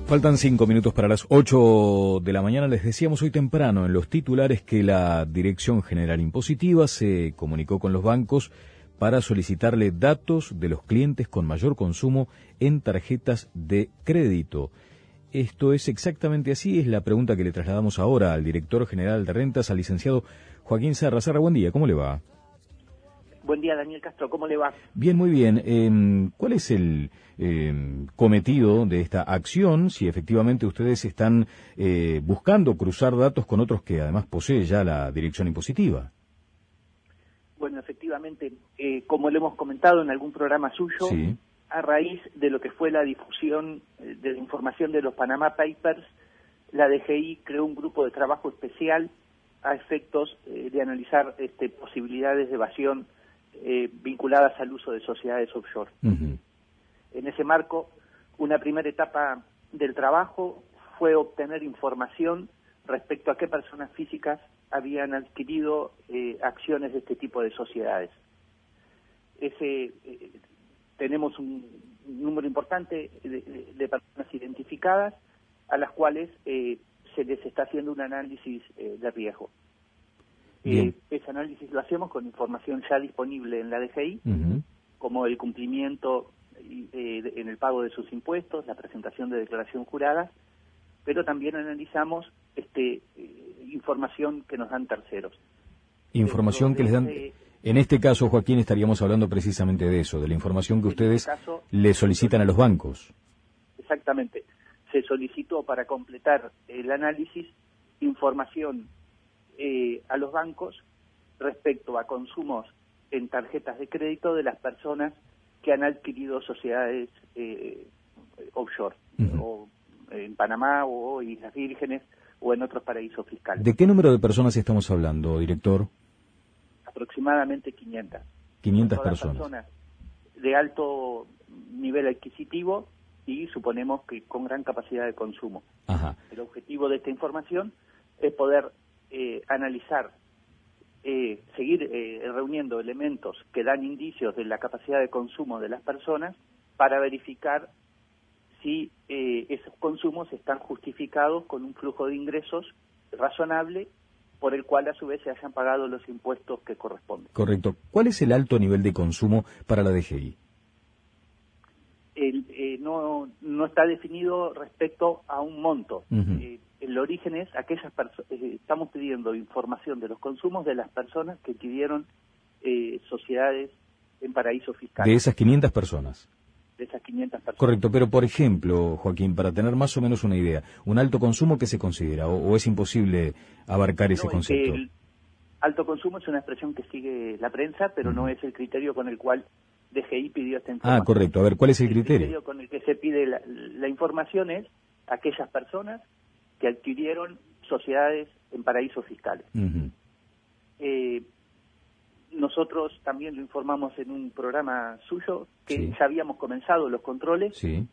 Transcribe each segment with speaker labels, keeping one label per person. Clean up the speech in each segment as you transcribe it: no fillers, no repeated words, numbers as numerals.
Speaker 1: Faltan 5 minutos para las 8 de la mañana. Les decíamos hoy temprano en los titulares que la Dirección General Impositiva se comunicó con los bancos para solicitarle datos de los clientes con mayor consumo en tarjetas de crédito. ¿Esto es exactamente así? Es la pregunta que le trasladamos ahora al director general de rentas, al licenciado Joaquín Serra. Serra, buen día, ¿cómo le va?
Speaker 2: Buen día, Daniel Castro, ¿cómo le va?
Speaker 1: Bien, muy bien. ¿Cuál es el cometido de esta acción? Si efectivamente ustedes están buscando cruzar datos con otros que además posee ya la Dirección Impositiva.
Speaker 2: Bueno, efectivamente, como lo hemos comentado en algún programa suyo,
Speaker 1: Sí.
Speaker 2: A raíz de lo que fue la difusión de la información de los Panama Papers, la DGI creó un grupo de trabajo especial a efectos de analizar posibilidades de evasión vinculadas al uso de sociedades offshore.
Speaker 1: Uh-huh.
Speaker 2: En ese marco, una primera etapa del trabajo fue obtener información respecto a qué personas físicas habían adquirido acciones de este tipo de sociedades. Tenemos un número importante de personas identificadas a las cuales se les está haciendo un análisis de riesgo. Ese análisis lo hacemos con información ya disponible en la DGI,
Speaker 1: Uh-huh.
Speaker 2: como el cumplimiento en el pago de sus impuestos, la presentación de declaración jurada, pero también analizamos información que nos dan terceros.
Speaker 1: Información que les dan... En este caso, Joaquín, estaríamos hablando precisamente de eso, de la información que ustedes le solicitan a los bancos.
Speaker 2: Exactamente. Se solicitó para completar el análisis información a los bancos respecto a consumos en tarjetas de crédito de las personas que han adquirido sociedades offshore,
Speaker 1: Uh-huh.
Speaker 2: o en Panamá o Islas Vírgenes o en otros paraísos fiscales.
Speaker 1: ¿De qué número de personas estamos hablando, director?
Speaker 2: Aproximadamente 500.
Speaker 1: 500
Speaker 2: Todas
Speaker 1: personas
Speaker 2: de alto nivel adquisitivo y suponemos que con gran capacidad de consumo.
Speaker 1: Ajá.
Speaker 2: El objetivo de esta información es poder analizar, seguir reuniendo elementos que dan indicios de la capacidad de consumo de las personas para verificar si esos consumos están justificados con un flujo de ingresos razonable por el cual a su vez se hayan pagado los impuestos que corresponden.
Speaker 1: Correcto. ¿Cuál es el alto nivel de consumo para la DGI?
Speaker 2: No está definido respecto a un monto.
Speaker 1: Uh-huh.
Speaker 2: El origen es aquellas personas, estamos pidiendo información de los consumos de las personas que adquirieron sociedades en paraísos fiscales.
Speaker 1: De esas 500 personas.
Speaker 2: De esas 500 personas.
Speaker 1: Correcto, pero por ejemplo, Joaquín, para tener más o menos una idea, ¿un alto consumo qué se considera o es imposible abarcar ese concepto?
Speaker 2: El alto consumo es una expresión que sigue la prensa, pero no es el criterio con el cual DGI pidió esta información.
Speaker 1: Ah, correcto. A ver, ¿cuál es el
Speaker 2: El
Speaker 1: criterio?
Speaker 2: con el que se pide la información es aquellas personas que adquirieron sociedades en paraísos fiscales.
Speaker 1: Uh-huh.
Speaker 2: Nosotros también lo informamos en un programa suyo que
Speaker 1: Sí.
Speaker 2: ya habíamos comenzado los controles.
Speaker 1: Sí.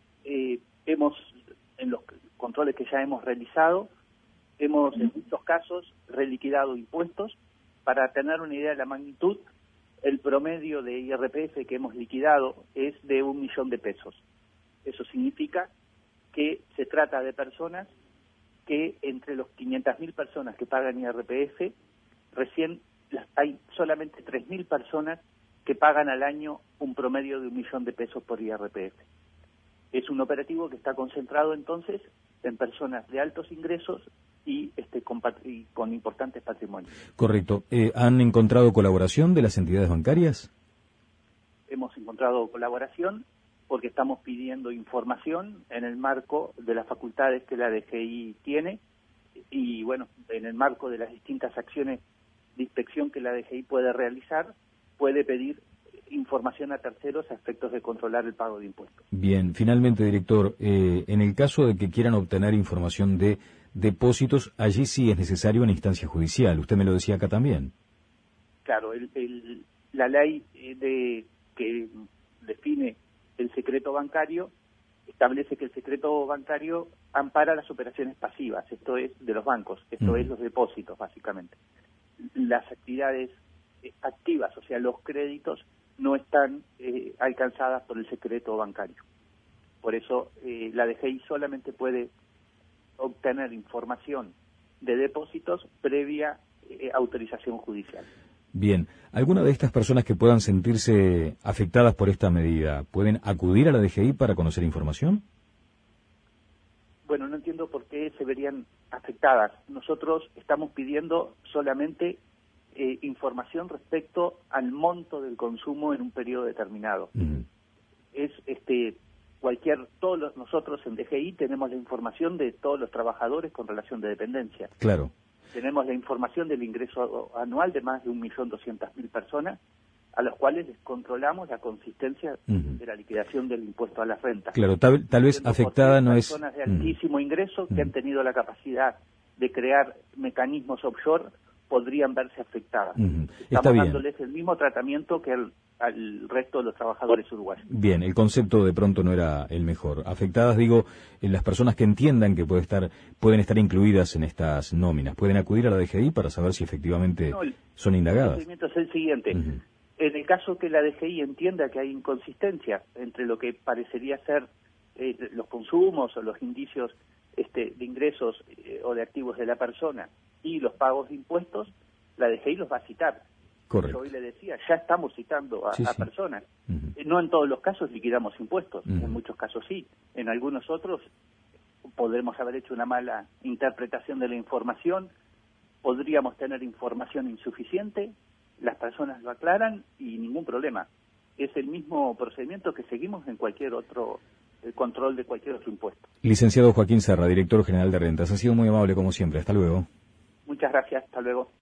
Speaker 2: En los controles que ya hemos realizado, hemos en muchos casos reliquidado impuestos. Para tener una idea de la magnitud, el promedio de IRPF que hemos liquidado es de 1 millón de pesos. Eso significa que se trata de personas que entre los 500.000 personas que pagan IRPF, recién hay solamente 3.000 personas que pagan al año un promedio de 1 millón de pesos por IRPF. Es un operativo que está concentrado entonces en personas de altos ingresos y con importantes patrimonios.
Speaker 1: Correcto. ¿Han encontrado colaboración de las entidades bancarias?
Speaker 2: Hemos encontrado colaboración porque estamos pidiendo información en el marco de las facultades que la DGI tiene y, bueno, en el marco de las distintas acciones de inspección que la DGI puede realizar, puede pedir información a terceros a efectos de controlar el pago de impuestos.
Speaker 1: Bien, finalmente, director, en el caso de que quieran obtener información de depósitos, allí sí es necesario una instancia judicial. Usted me lo decía acá también.
Speaker 2: Claro, la ley que define el secreto bancario establece que el secreto bancario ampara las operaciones pasivas, esto es de los bancos, esto es los depósitos básicamente. Las actividades activas, o sea, los créditos, no están alcanzadas por el secreto bancario. Por eso la DGI solamente puede obtener información de depósitos previa autorización judicial.
Speaker 1: Bien, ¿alguna de estas personas que puedan sentirse afectadas por esta medida pueden acudir a la DGI para conocer información?
Speaker 2: Bueno, no entiendo por qué se verían afectadas. Nosotros estamos pidiendo solamente información respecto al monto del consumo en un periodo determinado. Es nosotros en DGI tenemos la información de todos los trabajadores con relación de dependencia.
Speaker 1: Claro.
Speaker 2: Tenemos la información del ingreso anual de más de 1.200.000 personas, a los cuales les controlamos la consistencia de la liquidación del impuesto a las rentas.
Speaker 1: Claro, tal vez afectada no es...
Speaker 2: Personas de altísimo ingreso que han tenido la capacidad de crear mecanismos offshore podrían verse afectadas. Estamos dándoles el mismo tratamiento que al resto de los trabajadores uruguayos.
Speaker 1: Bien, el concepto de pronto no era el mejor. Afectadas, digo, en las personas que entiendan que pueden estar incluidas en estas nóminas. ¿Pueden acudir a la DGI para saber si efectivamente son indagadas?
Speaker 2: El procedimiento es el siguiente. En el caso que la DGI entienda que hay inconsistencia entre lo que parecería ser los consumos o los indicios de ingresos o de activos de la persona y los pagos de impuestos, la DGI los va a citar.
Speaker 1: Correcto.
Speaker 2: Yo hoy le decía, ya estamos citando a personas. No en todos los casos liquidamos impuestos, en muchos casos sí. En algunos otros podremos haber hecho una mala interpretación de la información, podríamos tener información insuficiente, las personas lo aclaran y ningún problema. Es el mismo procedimiento que seguimos en cualquier otro control de cualquier otro impuesto.
Speaker 1: Licenciado Joaquín Serra, director general de Rentas, ha sido muy amable como siempre. Hasta luego.
Speaker 2: Muchas gracias. Hasta luego.